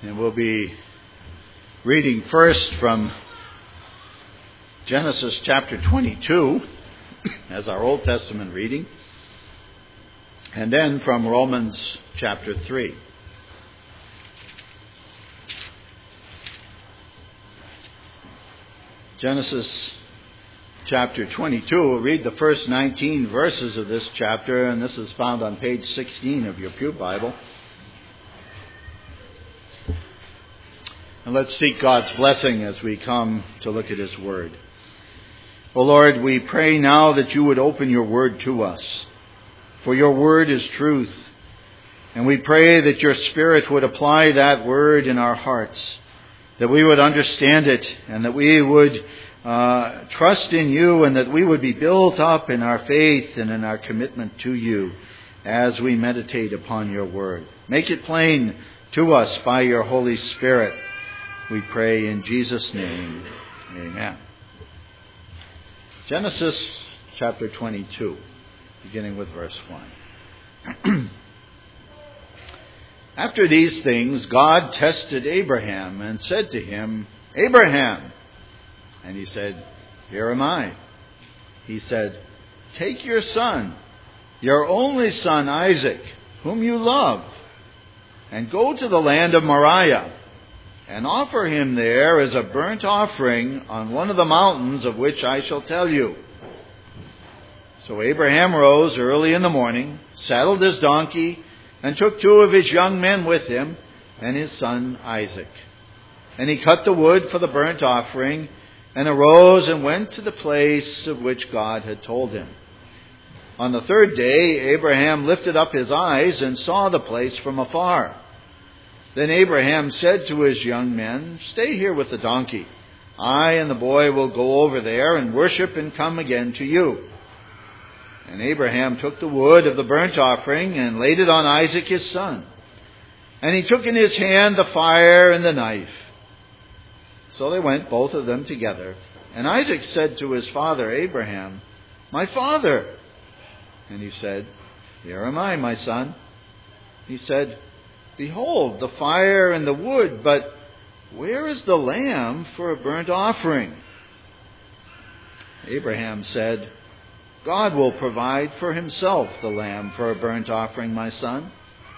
And we'll be reading first from Genesis chapter 22 as our Old Testament reading, and then from Romans chapter 3. Genesis chapter 22, we'll read the first 19 verses of this chapter, and this is found on page 16 of your Pew Bible. And let's seek God's blessing as we come to look at His Word. O Lord, we pray now that you would open your Word to us, for your Word is truth. And we pray that your Spirit would apply that Word in our hearts, that we would understand it, and that we would trust in you, and that we would be built up in our faith and in our commitment to you as we meditate upon your Word. Make it plain to us by your Holy Spirit. We pray in Jesus' name. Amen. Genesis chapter 22, beginning with verse 1. After these things, God tested Abraham and said to him, Abraham! And he said, Here am I. He said, Take your son, your only son Isaac, whom you love, and go to the land of Moriah, and offer him there as a burnt offering on one of the mountains of which I shall tell you. So Abraham rose early in the morning, saddled his donkey, and took 2 of his young men with him, and his son Isaac. And he cut the wood for the burnt offering, and arose and went to the place of which God had told him. On the 3rd day, Abraham lifted up his eyes and saw the place from afar. Then Abraham said to his young men, Stay here with the donkey. I and the boy will go over there and worship and come again to you. And Abraham took the wood of the burnt offering and laid it on Isaac his son. And he took in his hand the fire and the knife. So they went, both of them together. And Isaac said to his father Abraham, My father! And he said, Here am I, my son. He said, Behold, the fire and the wood, but where is the lamb for a burnt offering? Abraham said, God will provide for himself the lamb for a burnt offering, my son.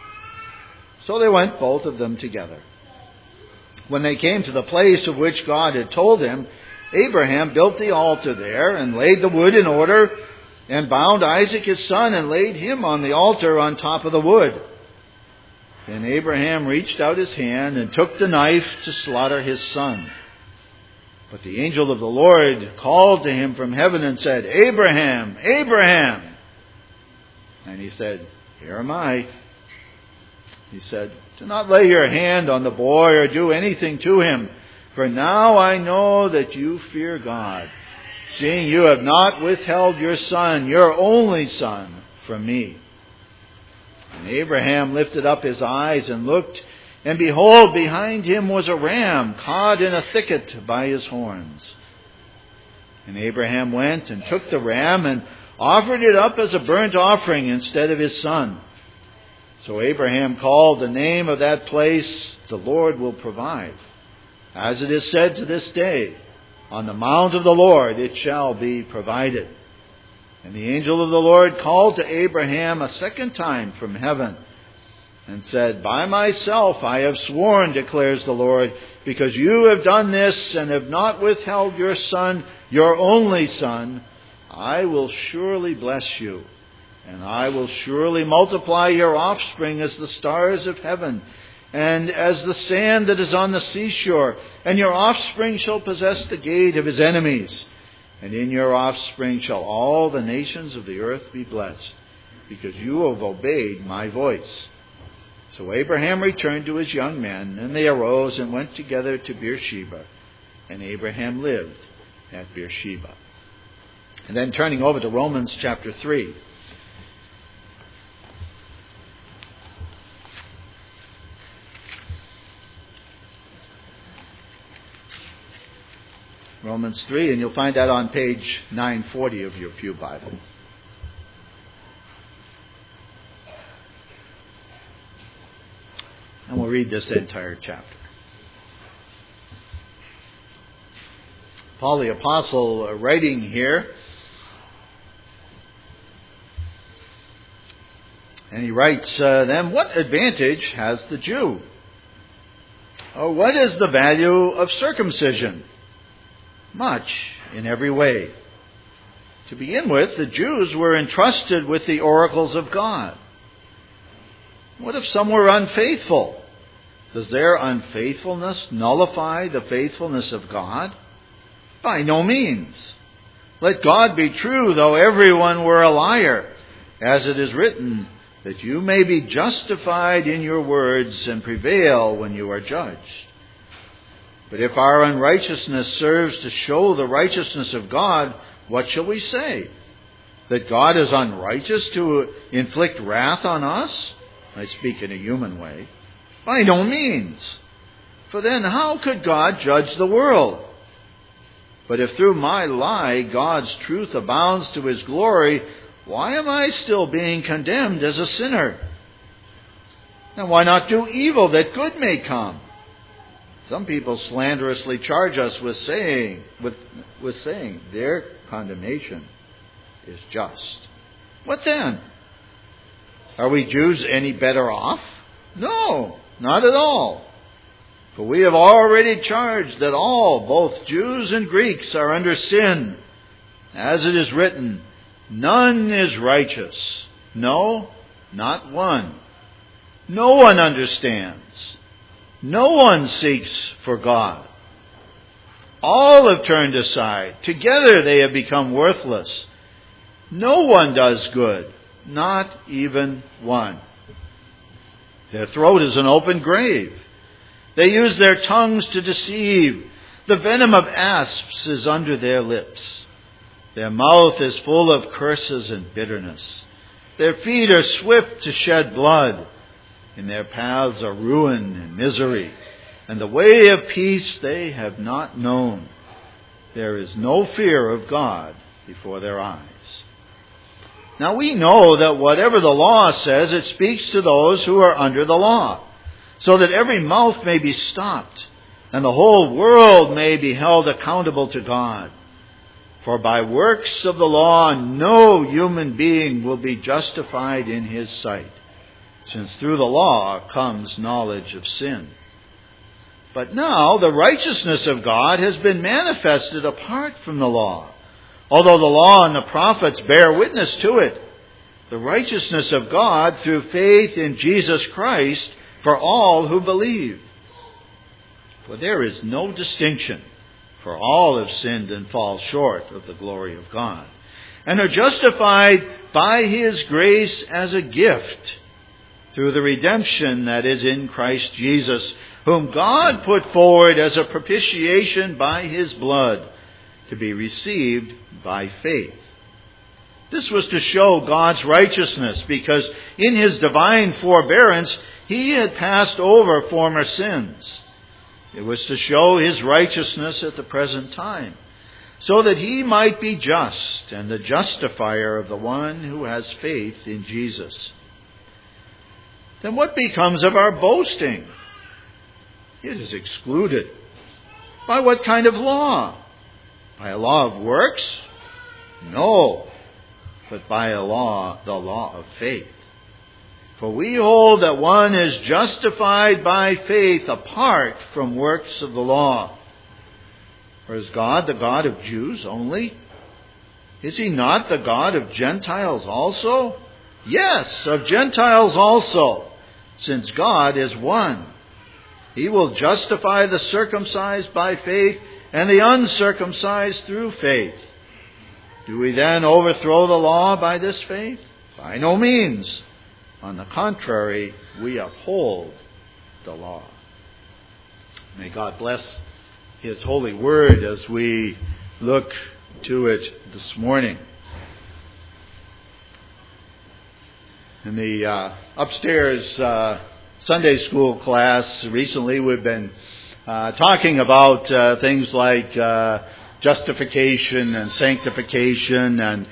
So they went, both of them together. When they came to the place of which God had told him, Abraham built the altar there and laid the wood in order and bound Isaac his son and laid him on the altar on top of the wood. Then Abraham reached out his hand and took the knife to slaughter his son. But the angel of the Lord called to him from heaven and said, Abraham, Abraham! And he said, Here am I. He said, Do not lay your hand on the boy or do anything to him, for now I know that you fear God, seeing you have not withheld your son, your only son, from me. And Abraham lifted up his eyes and looked, and behold, behind him was a ram caught in a thicket by his horns. And Abraham went and took the ram and offered it up as a burnt offering instead of his son. So Abraham called the name of that place, The Lord Will Provide. As it is said to this day, On the mount of the Lord it shall be provided. And the angel of the Lord called to Abraham a second time from heaven and said, By myself I have sworn, declares the Lord, because you have done this and have not withheld your son, your only son, I will surely bless you, and I will surely multiply your offspring as the stars of heaven and as the sand that is on the seashore, and your offspring shall possess the gate of his enemies. And in your offspring shall all the nations of the earth be blessed, because you have obeyed my voice. So Abraham returned to his young men, and they arose and went together to Beersheba. And Abraham lived at Beersheba. And then turning over to Romans chapter 3. Romans 3, and you'll find that on page 940 of your Pew Bible. And we'll read this entire chapter. Paul the Apostle writing here, and he writes, then what advantage has the Jew? Or what is the value of circumcision? Much, in every way. To begin with, the Jews were entrusted with the oracles of God. What if some were unfaithful? Does their unfaithfulness nullify the faithfulness of God? By no means. Let God be true, though everyone were a liar, as it is written, that you may be justified in your words and prevail when you are judged. But if our unrighteousness serves to show the righteousness of God, what shall we say? That God is unrighteous to inflict wrath on us? I speak in a human way. By no means. For then how could God judge the world? But if through my lie God's truth abounds to His glory, why am I still being condemned as a sinner? And why not do evil that good may come? Some people slanderously charge us with saying their condemnation is just. What then? Are we Jews any better off? No, not at all. For we have already charged that all, both Jews and Greeks, are under sin. As it is written, none is righteous. No, not one. No one understands. No one seeks for God. All have turned aside. Together they have become worthless. No one does good, not even one. Their throat is an open grave. They use their tongues to deceive. The venom of asps is under their lips. Their mouth is full of curses and bitterness. Their feet are swift to shed blood. In their paths are ruin and misery. And the way of peace they have not known. There is no fear of God before their eyes. Now we know that whatever the law says, it speaks to those who are under the law, so that every mouth may be stopped, and the whole world may be held accountable to God. For by works of the law, no human being will be justified in His sight, since through the law comes knowledge of sin. But now the righteousness of God has been manifested apart from the law. Although the law and the prophets bear witness to it, the righteousness of God through faith in Jesus Christ for all who believe. For there is no distinction, for all have sinned and fall short of the glory of God, and are justified by His grace as a gift through the redemption that is in Christ Jesus, whom God put forward as a propitiation by His blood, to be received by faith. This was to show God's righteousness, because in His divine forbearance He had passed over former sins. It was to show His righteousness at the present time, so that He might be just and the justifier of the one who has faith in Jesus. Then what becomes of our boasting? It is excluded. By what kind of law? By a law of works? No, but by the law of faith. For we hold that one is justified by faith apart from works of the law. Or is God the God of Jews only? Is He not the God of Gentiles also? Yes, of Gentiles also, since God is one. He will justify the circumcised by faith and the uncircumcised through faith. Do we then overthrow the law by this faith? By no means. On the contrary, we uphold the law. May God bless His holy word as we look to it this morning. In the upstairs Sunday school class recently, we've been talking about things like justification and sanctification and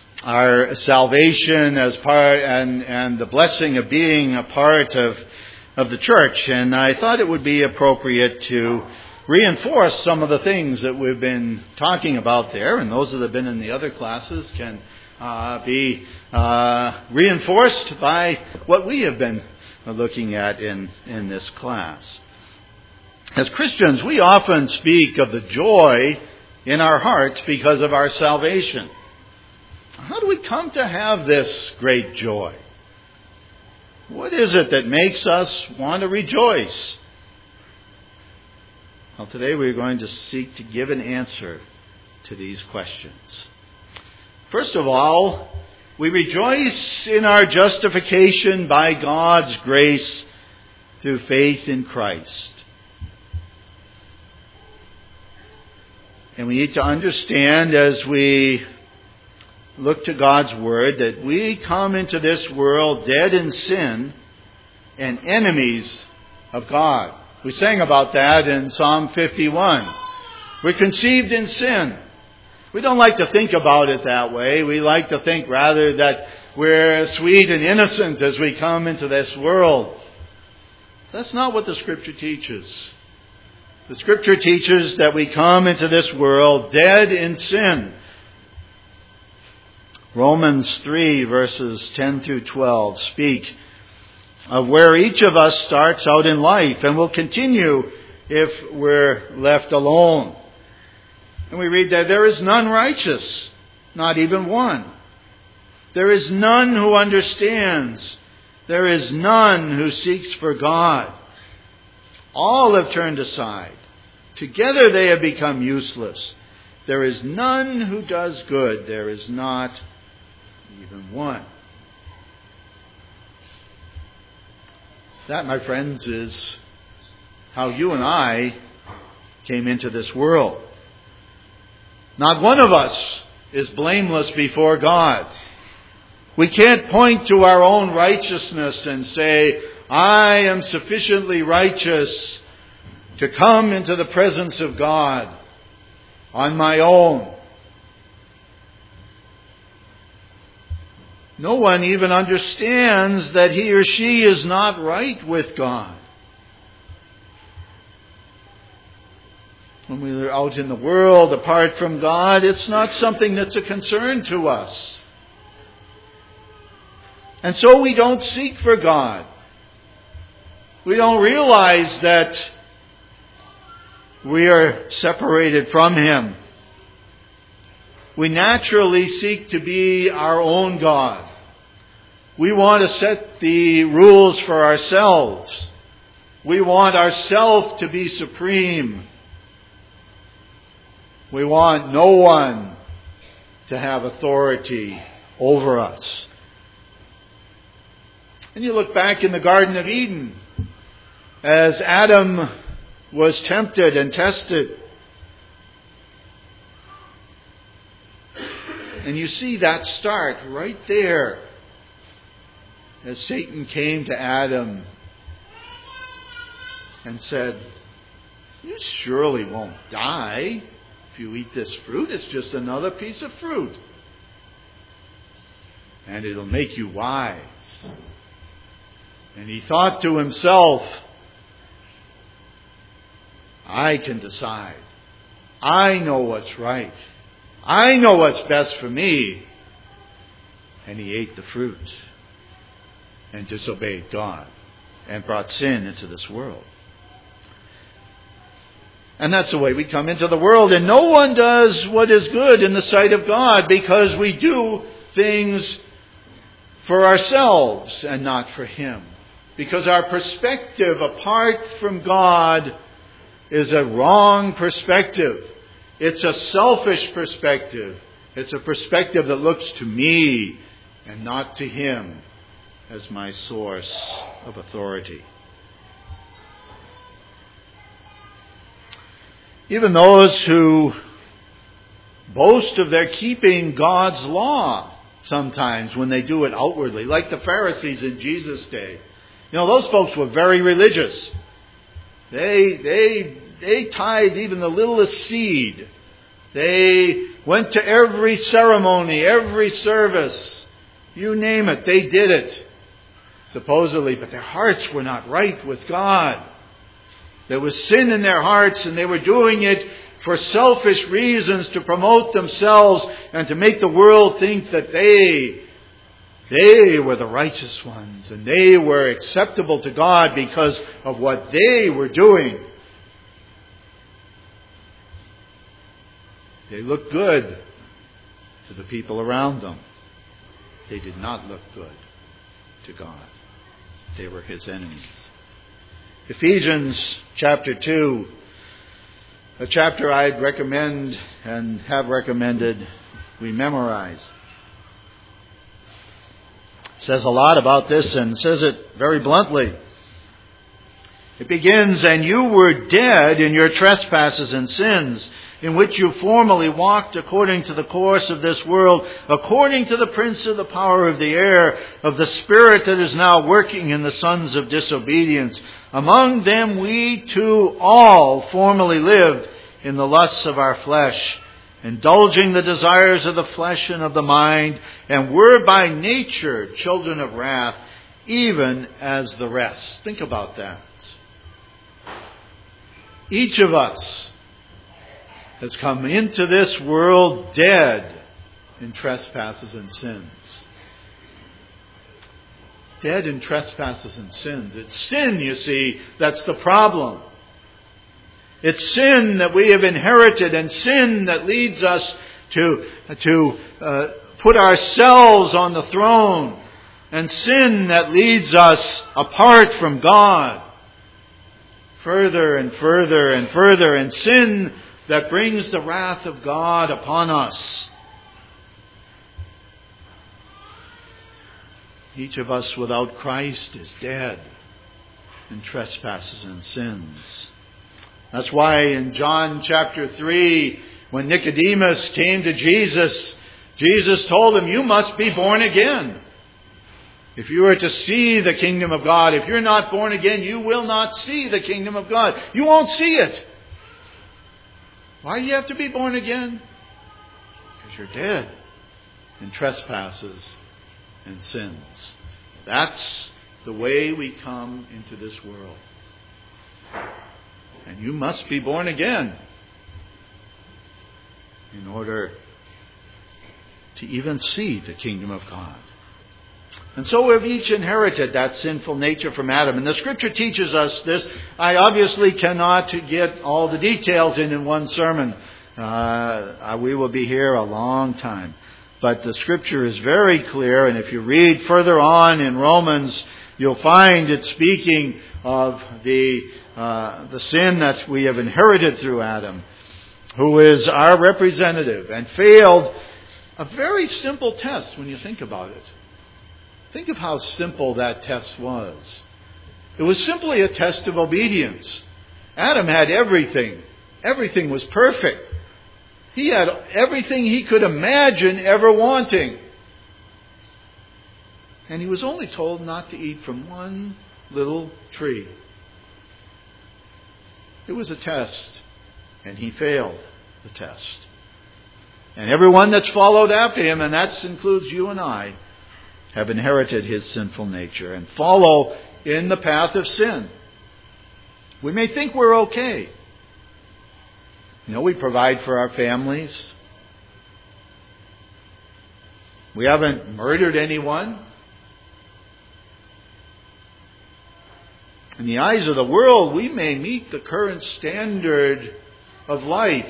our salvation as part and the blessing of being a part of of the church, and I thought it would be appropriate to reinforce some of the things that we've been talking about there, and those that have been in the other classes can be reinforced by what we have been looking at in this class. As Christians, we often speak of the joy in our hearts because of our salvation. How do we come to have this great joy? What is it that makes us want to rejoice? Well, today we're going to seek to give an answer to these questions. First of all, we rejoice in our justification by God's grace through faith in Christ. And we need to understand as we look to God's Word that we come into this world dead in sin and enemies of God. We sang about that in Psalm 51. We're conceived in sin. We don't like to think about it that way. We like to think rather that we're sweet and innocent as we come into this world. That's not what the Scripture teaches. The Scripture teaches that we come into this world dead in sin. Romans 3 verses 10 through 12 speak of where each of us starts out in life and will continue if we're left alone. And we read that there is none righteous, not even one. There is none who understands. There is none who seeks for God. All have turned aside. Together they have become useless. There is none who does good. There is not even one. That, my friends, is how you and I came into this world. Not one of us is blameless before God. We can't point to our own righteousness and say, I am sufficiently righteous to come into the presence of God on my own. No one even understands that he or she is not right with God. When we're out in the world apart from God, it's not something that's a concern to us. And so we don't seek for God. We don't realize that we are separated from Him. We naturally seek to be our own God. We want to set the rules for ourselves. We want ourselves to be supreme. We want no one to have authority over us. And you look back in the Garden of Eden, as Adam was tempted and tested, and you see that start right there as Satan came to Adam and said, you surely won't die if you eat this fruit. It's just another piece of fruit. And it'll make you wise. And he thought to himself, I can decide. I know what's right. I know what's best for me. And he ate the fruit and disobeyed God and brought sin into this world. And that's the way we come into the world. And no one does what is good in the sight of God because we do things for ourselves and not for Him. Because our perspective apart from God is a wrong perspective. It's a selfish perspective. It's a perspective that looks to me and not to Him as my source of authority. Even those who boast of their keeping God's law sometimes when they do it outwardly, like the Pharisees in Jesus' day. You know, those folks were very religious. They tithed even the littlest seed. They went to every ceremony, every service. You name it, they did it. supposedly, but their hearts were not right with God. There was sin in their hearts, and they were doing it for selfish reasons, to promote themselves and to make the world think that they were the righteous ones and they were acceptable to God because of what they were doing. They looked good to the people around them. They did not look good to God. They were His enemies. Ephesians chapter 2, a chapter I'd recommend and have recommended we memorize. It says a lot about this and says it very bluntly. It begins, "And you were dead in your trespasses and sins, in which you formerly walked according to the course of this world, according to the prince of the power of the air, of the spirit that is now working in the sons of disobedience. Among them we too all formerly lived in the lusts of our flesh, indulging the desires of the flesh and of the mind, and were by nature children of wrath, even as the rest." Think about that. Each of us has come into this world dead in trespasses and sins. Dead in trespasses and sins. It's sin, you see, that's the problem. It's sin that we have inherited, and sin that leads us to put ourselves on the throne, and sin that leads us apart from God, further and further and further, and sin that brings the wrath of God upon us. Each of us without Christ is dead in trespasses and sins. That's why in John chapter 3, when Nicodemus came to Jesus, Jesus told him, "You must be born again. If you are to see the kingdom of God, if you're not born again, you will not see the kingdom of God. You won't see it." Why do you have to be born again? Because you're dead in trespasses and sins. That's the way we come into this world. And you must be born again in order to even see the kingdom of God. And so we've each inherited that sinful nature from Adam. And the Scripture teaches us this. I obviously cannot get all the details in one sermon. We will be here a long time. But the Scripture is very clear. And if you read further on in Romans, you'll find it speaking of the sin that we have inherited through Adam, who is our representative and failed a very simple test when you think about it. Think of how simple that test was. It was simply a test of obedience. Adam had everything. Everything was perfect. He had everything he could imagine ever wanting. And he was only told not to eat from one little tree. It was a test, and he failed the test. And everyone that's followed after him, and that includes you and I, have inherited his sinful nature and follow in the path of sin. We may think we're okay. We provide for our families. We haven't murdered anyone. In the eyes of the world, we may meet the current standard of life.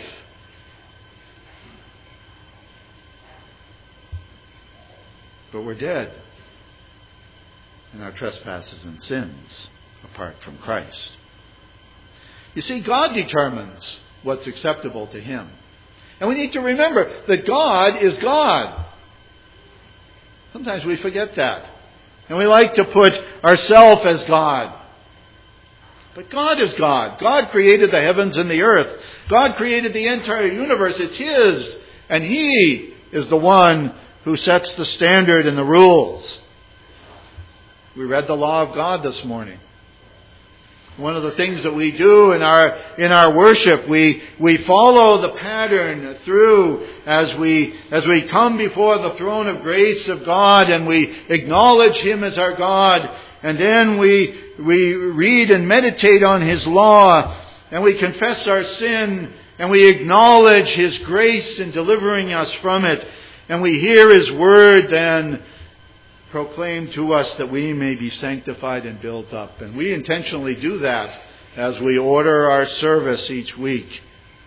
But we're dead in our trespasses and sins apart from Christ. You see, God determines what's acceptable to Him. And we need to remember that God is God. Sometimes we forget that. And we like to put ourselves as God. But God is God. God created the heavens and the earth. God created the entire universe. It's His. And He is the one who sets the standard and the rules. We read the law of God this morning. One of the things that we do in our worship, we follow the pattern through as we come before the throne of grace of God, and we acknowledge Him as our God, And then we read and meditate on His law, and we confess our sin, and we acknowledge His grace in delivering us from it, and we hear His word then proclaim to us that we may be sanctified and built up. And we intentionally do that as we order our service each week.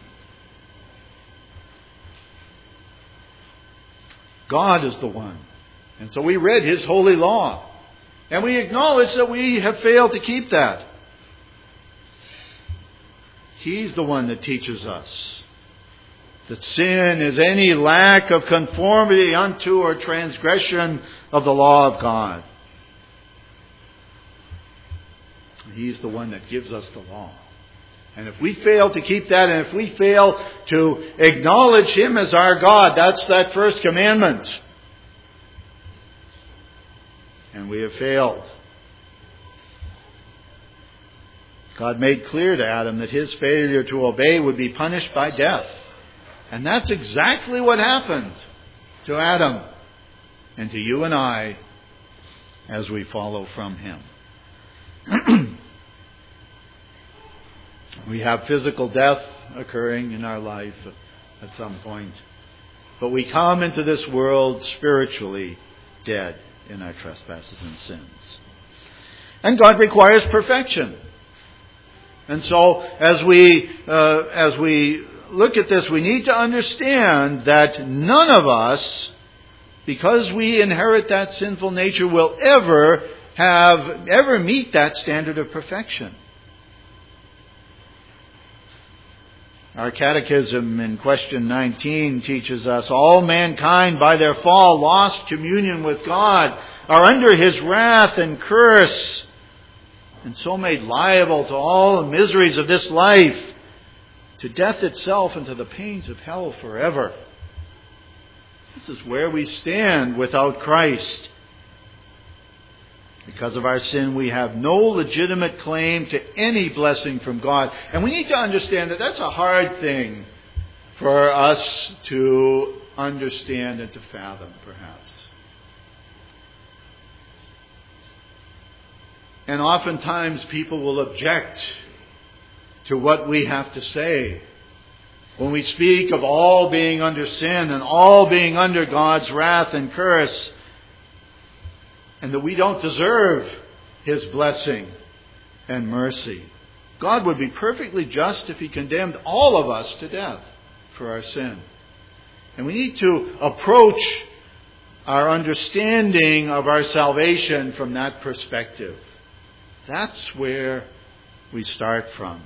God is the one. And so we read His holy law. And we acknowledge that we have failed to keep that. He's the one that teaches us that sin is any lack of conformity unto or transgression of the law of God. He's the one that gives us the law. And if we fail to keep that, and if we fail to acknowledge Him as our God, that's that first commandment. And we have failed. God made clear to Adam that his failure to obey would be punished by death. And that's exactly what happened to Adam and to you and I as we follow from him. We have physical death occurring in our life at some point. But we come into this world spiritually dead in our trespasses and sins. And God requires perfection. And so as we look at this, we need to understand that none of us, because we inherit that sinful nature, will ever meet that standard of perfection. Our catechism in question 19 teaches us, all mankind by their fall lost communion with God, are under His wrath and curse, and so made liable to all the miseries of this life, to death itself and to the pains of hell forever. This is where we stand without Christ. Because of our sin, we have no legitimate claim to any blessing from God. And we need to understand that that's a hard thing for us to understand and to fathom, perhaps. And oftentimes people will object to what we have to say when we speak of all being under sin and all being under God's wrath and curse, and that we don't deserve His blessing and mercy. God would be perfectly just if He condemned all of us to death for our sin. And we need to approach our understanding of our salvation from that perspective. That's where we start from.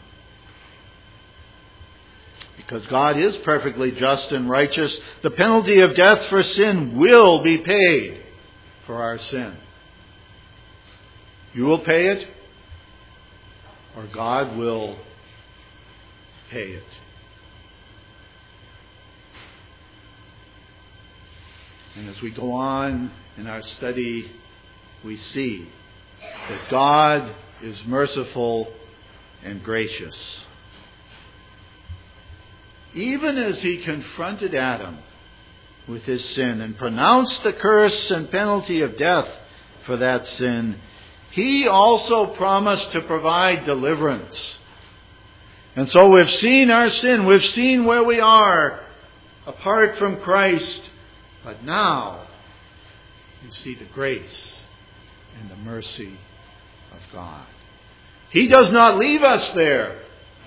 Because God is perfectly just and righteous, the penalty of death for sin will be paid for our sin. You will pay it, or God will pay it. And as we go on in our study, we see that God is merciful and gracious. Even as He confronted Adam with his sin and pronounced the curse and penalty of death for that sin, He also promised to provide deliverance. And so we've seen our sin, we've seen where we are apart from Christ, but now you see the grace and the mercy of God. He does not leave us there.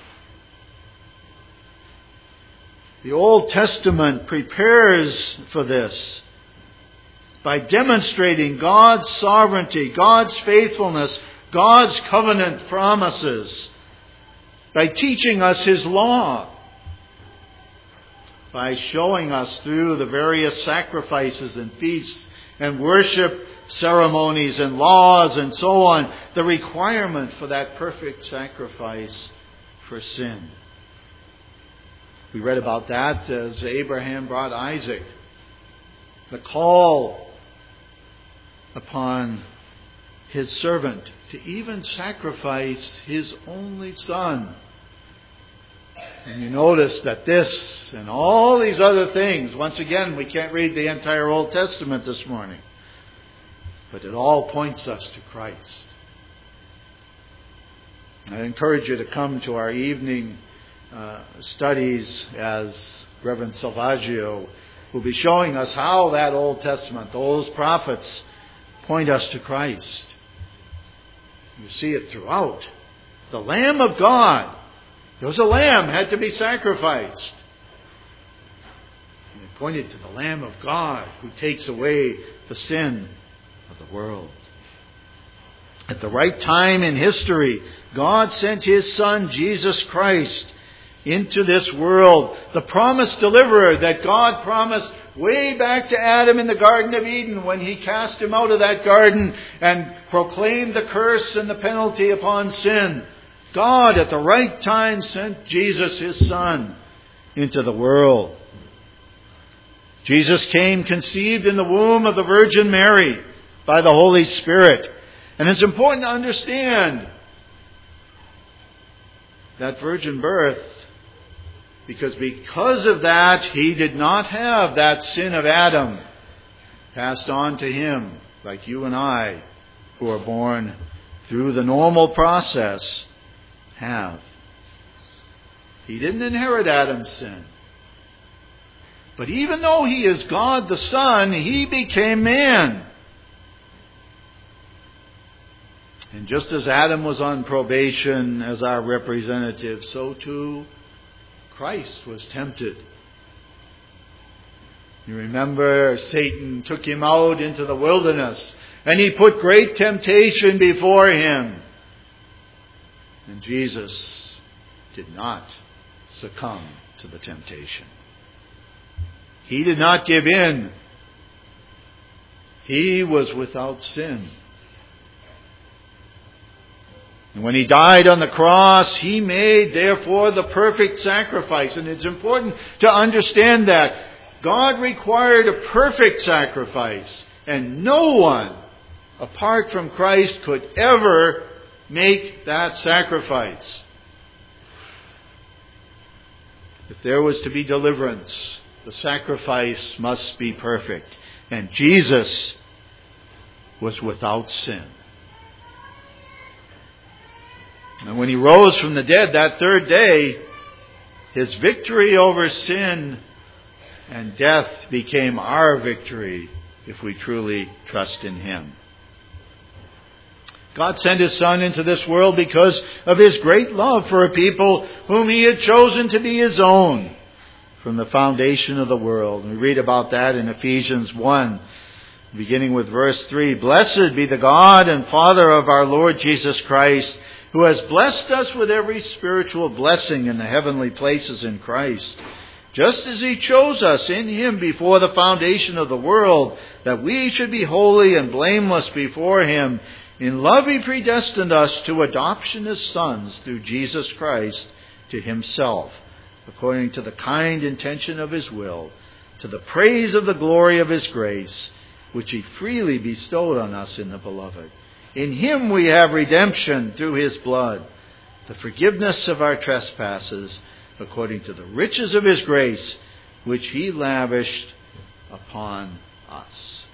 The Old Testament prepares for this by demonstrating God's sovereignty, God's faithfulness, God's covenant promises, by teaching us His law, by showing us through the various sacrifices and feasts and worship ceremonies and laws and so on, the requirement for that perfect sacrifice for sin. We read about that as Abraham brought Isaac. The call upon his servant to even sacrifice his only son. And you notice that this and all these other things, once again, we can't read the entire Old Testament this morning, but it all points us to Christ. I encourage you to come to our evening studies as Reverend Salvaggio will be showing us how that Old Testament, those prophets, point us to Christ. You see it throughout. The Lamb of God. There was a lamb had to be sacrificed. And it pointed to the Lamb of God who takes away the sin of the world. At the right time in history, God sent His Son, Jesus Christ, into this world. The promised deliverer that God promised way back to Adam in the Garden of Eden when He cast him out of that garden and proclaimed the curse and the penalty upon sin. God at the right time sent Jesus, His Son, into the world. Jesus came conceived in the womb of the Virgin Mary by the Holy Spirit. And it's important to understand that virgin birth, because of that, He did not have that sin of Adam passed on to Him like you and I, who are born through the normal process, have. He didn't inherit Adam's sin. But even though He is God the Son, He became man. And just as Adam was on probation as our representative, so too Christ was tempted. You remember Satan took Him out into the wilderness and he put great temptation before Him. And Jesus did not succumb to the temptation. He did not give in. He was without sin. And when He died on the cross, He made, therefore, the perfect sacrifice. And it's important to understand that God required a perfect sacrifice. And no one, apart from Christ, could ever make that sacrifice. If there was to be deliverance, the sacrifice must be perfect. And Jesus was without sin. And when He rose from the dead that third day, His victory over sin and death became our victory if we truly trust in Him. God sent His Son into this world because of His great love for a people whom He had chosen to be His own from the foundation of the world. And we read about that in Ephesians 1, beginning with verse 3. Blessed be the God and Father of our Lord Jesus Christ, who has blessed us with every spiritual blessing in the heavenly places in Christ, just as He chose us in Him before the foundation of the world, that we should be holy and blameless before Him. In love He predestined us to adoption as sons through Jesus Christ to Himself, according to the kind intention of His will, to the praise of the glory of His grace, which He freely bestowed on us in the Beloved. In Him we have redemption through His blood, the forgiveness of our trespasses, according to the riches of His grace, which He lavished upon us.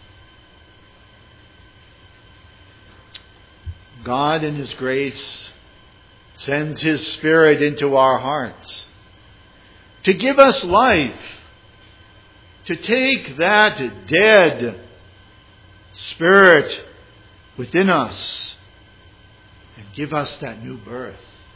God in His grace sends His Spirit into our hearts to give us life, to take that dead spirit within us and give us that new birth.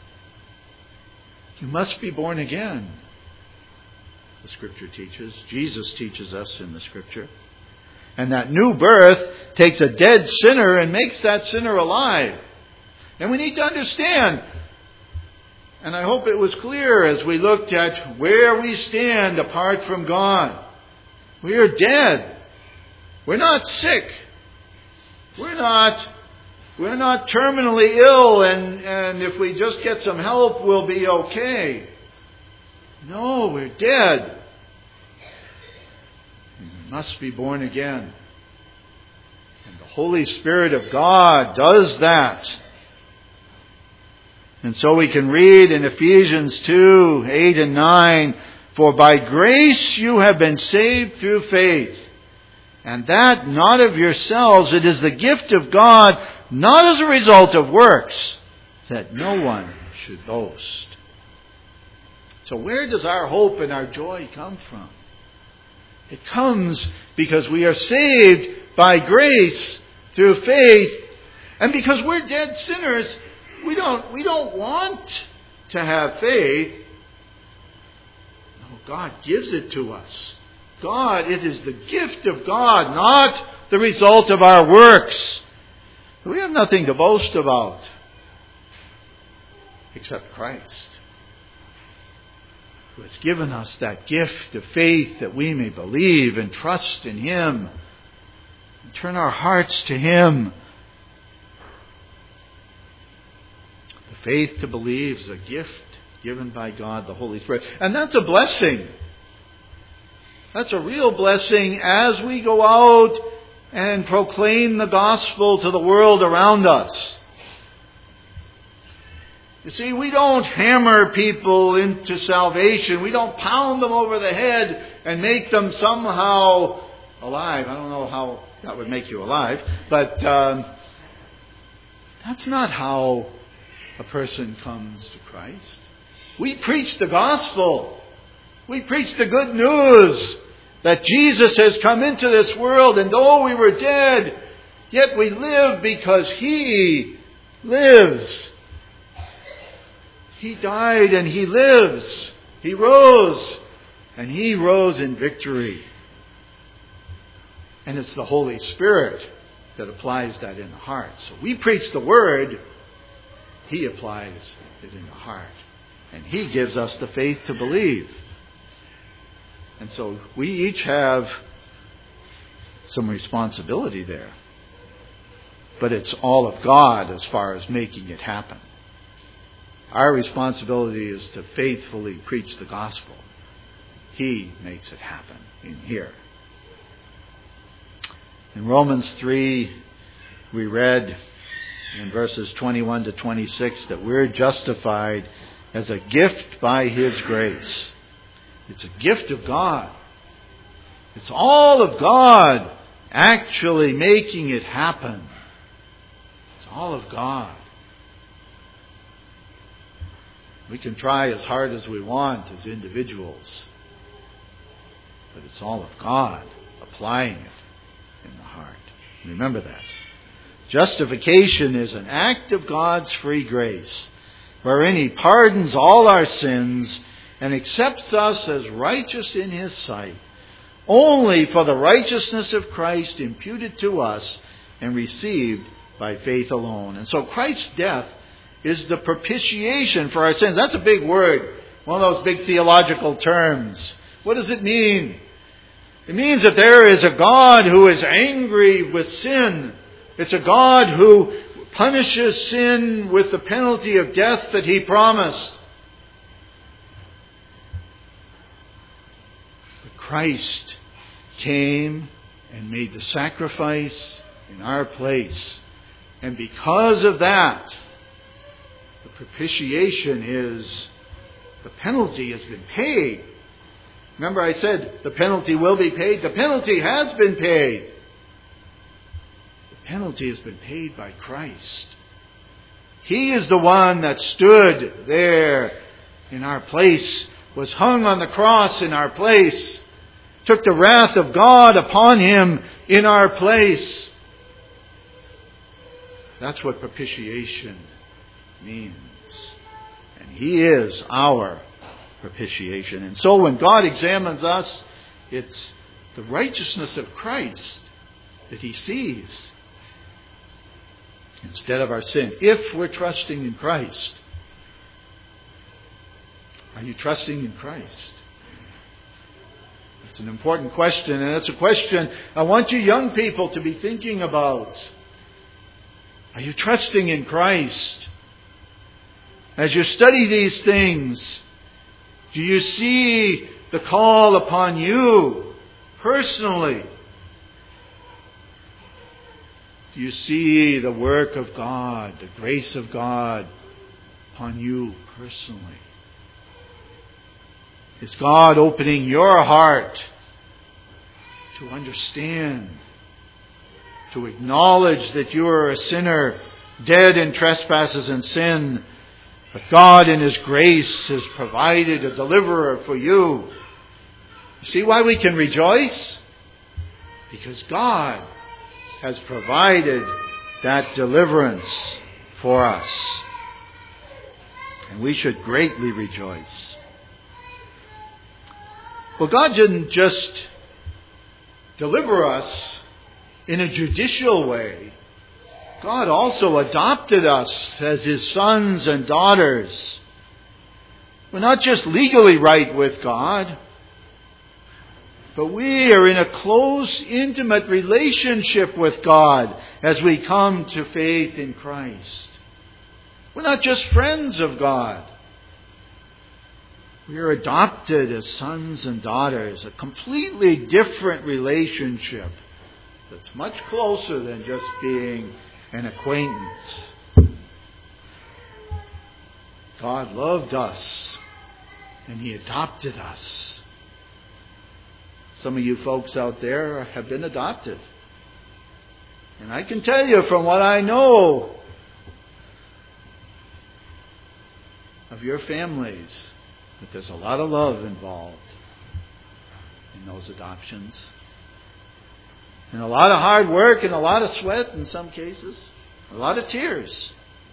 You must be born again, the Scripture teaches. Jesus teaches us in the Scripture. And that new birth takes a dead sinner and makes that sinner alive. And we need to understand, and I hope it was clear as we looked at where we stand apart from God. We are dead. We're not sick. We're not terminally ill and if we just get some help, we'll be okay. No, we're dead. We must be born again. And the Holy Spirit of God does that. And so we can read in Ephesians 2, 8 and 9, for by grace you have been saved through faith. And that not of yourselves, it is the gift of God, not as a result of works, that no one should boast. So where does our hope and our joy come from? It comes because we are saved by grace through faith, and because we're dead sinners, we don't want to have faith. No, God gives it to us. It is the gift of God, not the result of our works. We have nothing to boast about except Christ, who has given us that gift of faith that we may believe and trust in Him and turn our hearts to Him. The faith to believe is a gift given by God, the Holy Spirit. And that's a blessing. That's a real blessing as we go out and proclaim the gospel to the world around us. You see, we don't hammer people into salvation. We don't pound them over the head and make them somehow alive. I don't know how that would make you alive, but that's not how a person comes to Christ. We preach the gospel. We preach the good news that Jesus has come into this world, and though we were dead, yet we live because He lives. He died and He lives. He rose, and He rose in victory. And it's the Holy Spirit that applies that in the heart. So we preach the Word, He applies it in the heart. And He gives us the faith to believe. And so we each have some responsibility there. But it's all of God as far as making it happen. Our responsibility is to faithfully preach the gospel. He makes it happen in here. In Romans 3, we read in verses 21 to 26 that we're justified as a gift by His grace. It's a gift of God. It's all of God actually making it happen. It's all of God. We can try as hard as we want as individuals, but it's all of God applying it in the heart. Remember that. Justification is an act of God's free grace, wherein He pardons all our sins and accepts us as righteous in His sight, only for the righteousness of Christ imputed to us and received by faith alone. And so Christ's death is the propitiation for our sins. That's a big word, one of those big theological terms. What does it mean? It means that there is a God who is angry with sin. It's a God who punishes sin with the penalty of death that He promised. But Christ came and made the sacrifice in our place. And because of that, the propitiation is the penalty has been paid. Remember I said the penalty will be paid. The penalty has been paid. The penalty has been paid by Christ. He is the one that stood there in our place, was hung on the cross in our place, took the wrath of God upon Him in our place. That's what propitiation means. And He is our propitiation. And so when God examines us, it's the righteousness of Christ that He sees instead of our sin. If we're trusting in Christ. Are you trusting in Christ? It's an important question, and it's a question I want you young people to be thinking about. Are you trusting in Christ? As you study these things, do you see the call upon you personally? Do you see the work of God, the grace of God upon you personally? Is God opening your heart to understand, to acknowledge that you are a sinner dead in trespasses and sin. But God in His grace has provided a deliverer for you. You see why we can rejoice? Because God has provided that deliverance for us. And we should greatly rejoice. Well, God didn't just deliver us in a judicial way. God also adopted us as His sons and daughters. We're not just legally right with God, but we are in a close, intimate relationship with God as we come to faith in Christ. We're not just friends of God. We are adopted as sons and daughters, a completely different relationship that's much closer than just being an acquaintance. God loved us and He adopted us. Some of you folks out there have been adopted. And I can tell you from what I know of your families that there's a lot of love involved in those adoptions. And a lot of hard work and a lot of sweat in some cases. A lot of tears.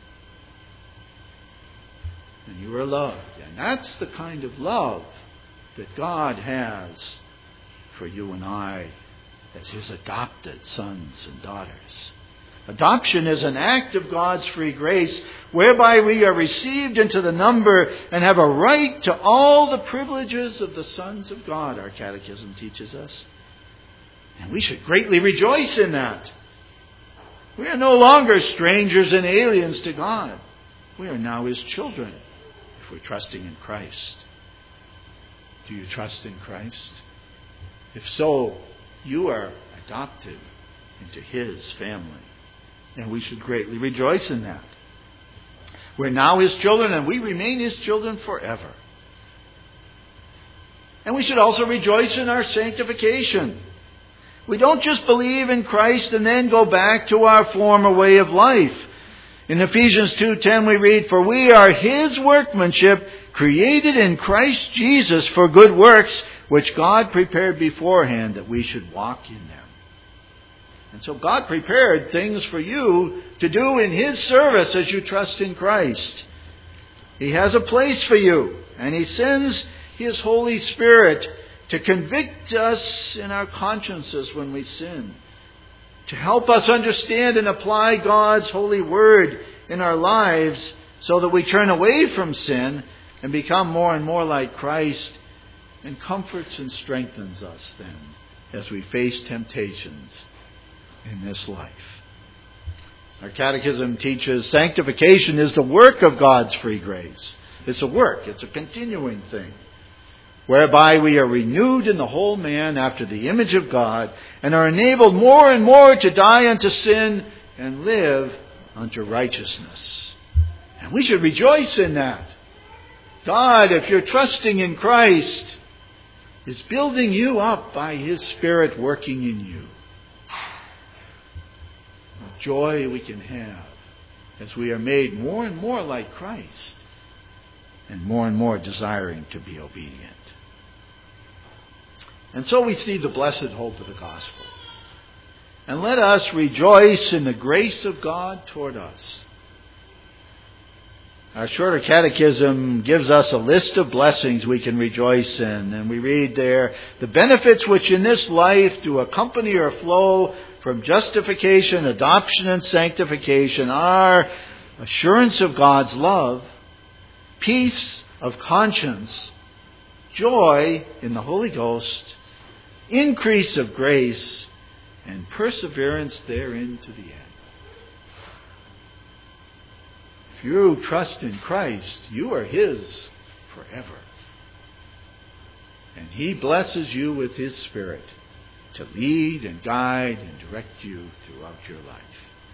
And you are loved. And that's the kind of love that God has for you and I as His adopted sons and daughters. Adoption is an act of God's free grace whereby we are received into the number and have a right to all the privileges of the sons of God, our catechism teaches us. And we should greatly rejoice in that. We are no longer strangers and aliens to God. We are now His children if we're trusting in Christ. Do you trust in Christ? If so, you are adopted into His family. And we should greatly rejoice in that. We're now His children and we remain His children forever. And we should also rejoice in our sanctification. We don't just believe in Christ and then go back to our former way of life. In Ephesians 2:10 we read, "For we are His workmanship, created in Christ Jesus for good works, which God prepared beforehand that we should walk in them." And so God prepared things for you to do in His service as you trust in Christ. He has a place for you, and He sends His Holy Spirit to convict us in our consciences when we sin, to help us understand and apply God's holy word in our lives so that we turn away from sin and become more and more like Christ, and comforts and strengthens us then as we face temptations in this life. Our catechism teaches sanctification is the work of God's free grace. It's a work. It's a continuing thing, whereby we are renewed in the whole man after the image of God and are enabled more and more to die unto sin and live unto righteousness. And we should rejoice in that. God, if you're trusting in Christ, is building you up by His Spirit working in you. The joy we can have as we are made more and more like Christ and more desiring to be obedient. And so we see the blessed hope of the gospel. And let us rejoice in the grace of God toward us. Our shorter catechism gives us a list of blessings we can rejoice in. And we read there, the benefits which in this life do accompany or flow from justification, adoption, and sanctification are assurance of God's love, peace of conscience, joy in the Holy Ghost, increase of grace, and perseverance therein to the end. If you trust in Christ, you are His forever. And He blesses you with His Spirit to lead and guide and direct you throughout your life.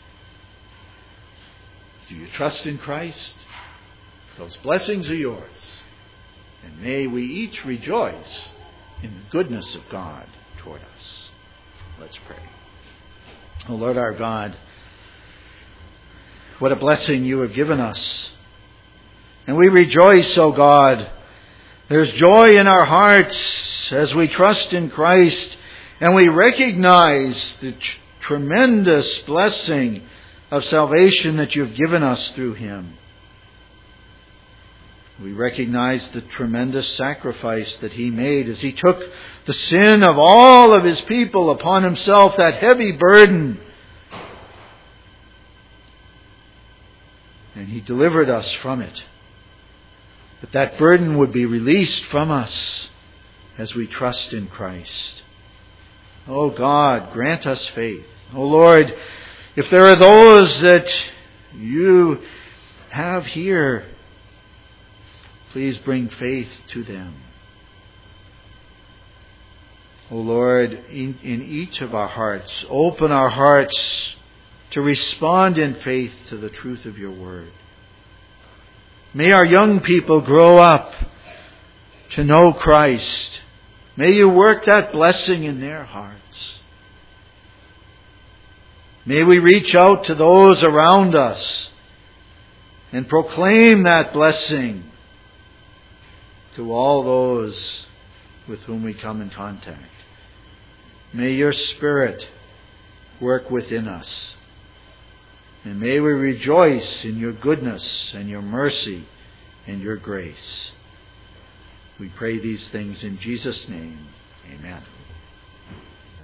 Do you trust in Christ? Those blessings are yours. And may we each rejoice in the goodness of God toward us. Let's pray. Oh Lord our God, What a blessing you have given us. And we rejoice, O God. There's joy in our hearts as we trust in Christ and we recognize the tremendous blessing of salvation that you have given us through Him. We recognize the tremendous sacrifice that He made as He took the sin of all of His people upon Himself, that heavy burden. And He delivered us from it. But that burden would be released from us as we trust in Christ. Oh God, grant us faith. Oh Lord, if there are those that you have here, please bring faith to them. Oh Lord, in each of our hearts, open our hearts to respond in faith to the truth of your word. May our young people grow up to know Christ. May you work that blessing in their hearts. May we reach out to those around us and proclaim that blessing to all those with whom we come in contact. May your Spirit work within us. And may we rejoice in your goodness and your mercy and your grace. We pray these things in Jesus' name. Amen.